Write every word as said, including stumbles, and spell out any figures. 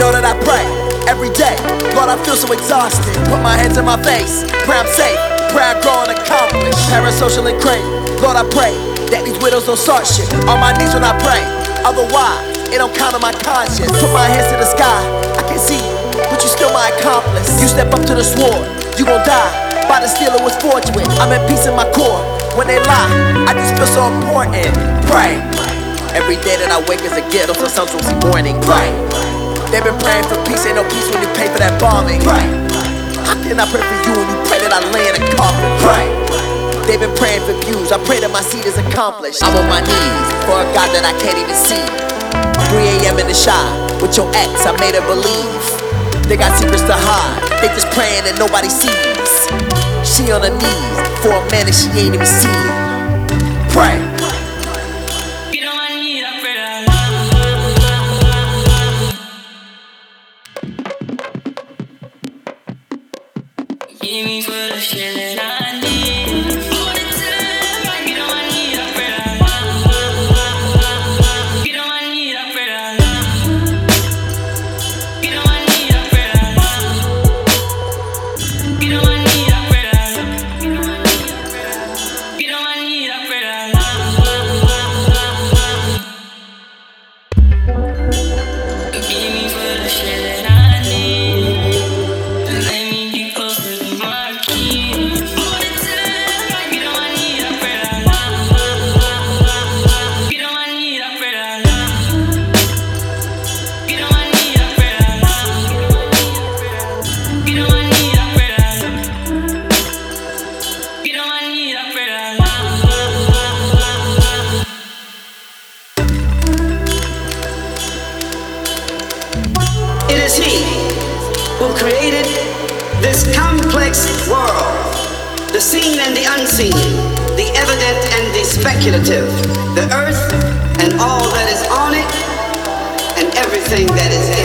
know that I pray every day. Lord, I feel so exhausted. Put my hands in my face, pray I'm safe, pray I grow and accomplish. Parasocial and crave, Lord, I pray that these widows don't start shit. On my knees when I pray, otherwise it don't count on my conscience. Put my hands to the sky, I can see you, but you still my accomplice. You step up to the sword, you gon' die by the steel it was forged with. I'm at peace in my core. When they lie, I just feel so important. Pray. Every day that I wake is a gift. Those are songs from morning. Pray. They've been praying for peace. Ain't no peace when you pay for that bombing. Pray. How can I pray for you when you pray that I lay in a coffin? Pray. They've been praying for views. I pray that my seed is accomplished. I'm on my knees for a God that I can't even see. three a.m. in the shop with your ex. I made her believe they got secrets to hide. They just praying and nobody sees. She on her knees for a man that she ain't even seen. Pray. Give me for the shit that I need. All the time, get on my knees, I pray that I get on my knees, I pray that get on my knees, I pray that get on my knees, I pray that get on my knees, I pray that give me for the shit that I need. Let me get close to my key. All the time, get on my knees, I pray that get on my knees, I pray that get on my knees, I pray that get on my knees, I pray that get on my knees, I pray that. It is He who created this complex world, the seen and the unseen, the evident and the speculative, the earth and all that is on it, and everything that is in it.